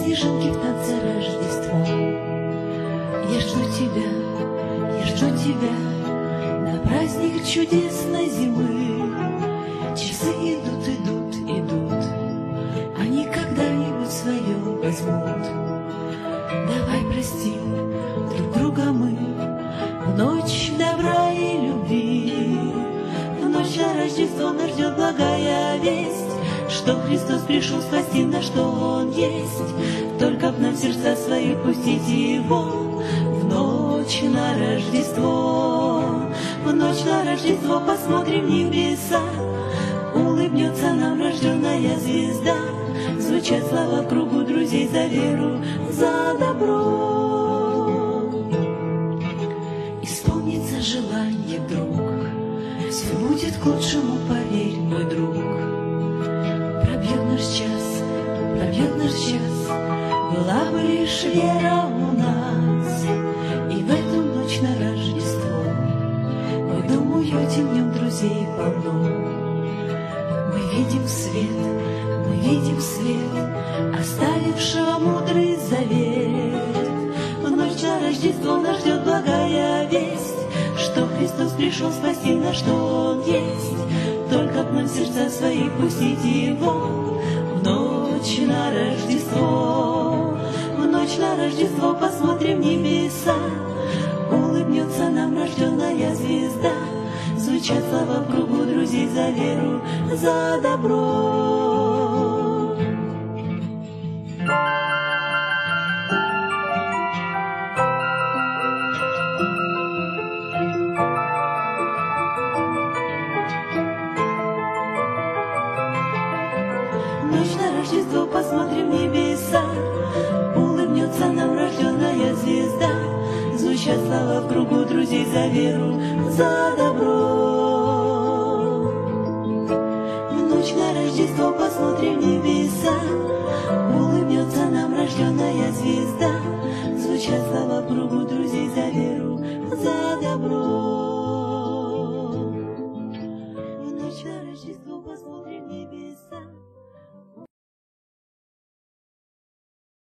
снежинки в танце Рождества. Я жду тебя на праздник чудесной зимы. Часы идут, идут, идут, они когда-нибудь свое возьмут. Давай простим друг друга мы в ночь добра и любви. В ночь на Рождество нас ждет благая весть, что Христос пришел спасти нас, что Он есть. Только б нам в сердца свои пустить Его в ночь на Рождество. В ночь на Рождество посмотрим в небеса, улыбнется нам рожденная звезда. Звучат слова в кругу друзей за веру, за добро. Исполнится желание вдруг, все будет к лучшему, поверь, мой друг. Пробьет наш час, была бы лишь вера у нас. И в эту ночь на Рождество мы в дом уютим, днем друзей полно. Мы видим свет, оставившего мудрый завет. В ночь на Рождество нас ждет благая весть, что Христос пришел спасти нас, что Он есть. Только б нам в сердца свои пустить Его в ночь на Рождество. В ночь на Рождество посмотрим в небеса, улыбнется нам рожденная звезда. Звучат слова в кругу друзей за веру, за добро. Ночь на Рождество посмотрим в небеса, улыбнется нам рожденная звезда. Звучат слова в кругу друзей за веру, за добро. В ночь на Рождество посмотрим в небеса, улыбнется нам рожденная звезда. Звучат слова в кругу друзей за веру, за добро.